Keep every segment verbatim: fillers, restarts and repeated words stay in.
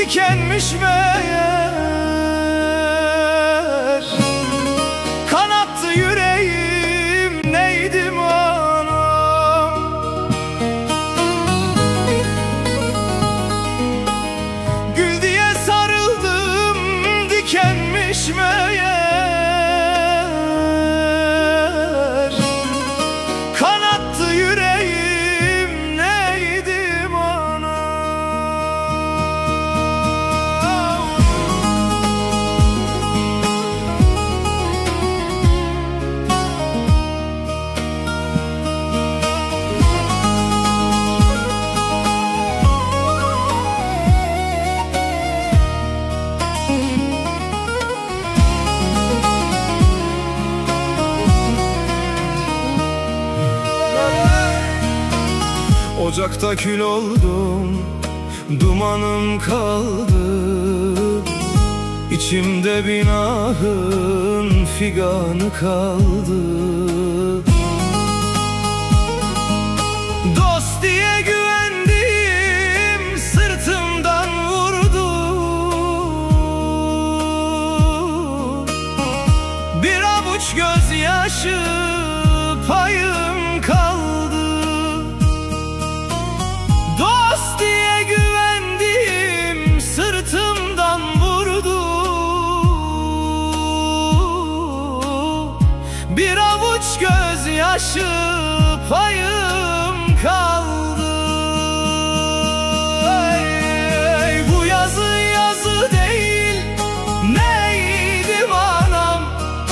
dikenmiş meğer. Kanattı yüreğim, neydim anam. Gül diye sarıldım, dikenmiş meğer. Kanattı yüreğim, neydim anam. Ocakta kül oldum, dumanım kaldı. İçimde bin ahın figanı kaldı. Dost diye güvendim, sırtımdan vurdu. Bir avuç gözyaşı payım kaldı. Dost diye güvendim, sırtımdan vurdu. Bir avuç gözyaşı payım kaldı. Ey, bu yazı yazı değil, neydim anam.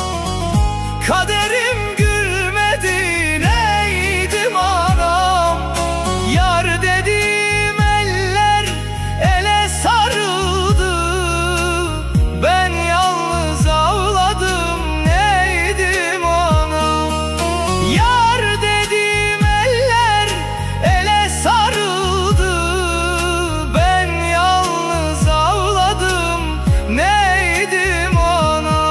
Kaderim gülmedi, neydim anam. Yar dediğim eller ele sarıldı. Ben yalnız ağladım, neydim anam. Yar dediğim eller ele sarıldı. Ben yalnız ağladım, neydim anam.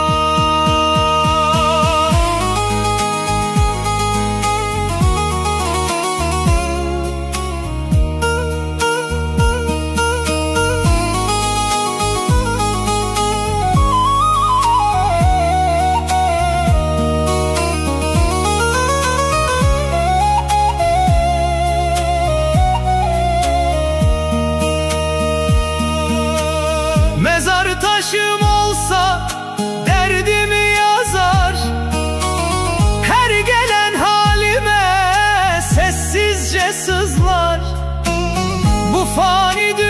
Mezar taşım olsa derdimi yazar. Her gelen halime sessizce sızlar. Bu fani dünya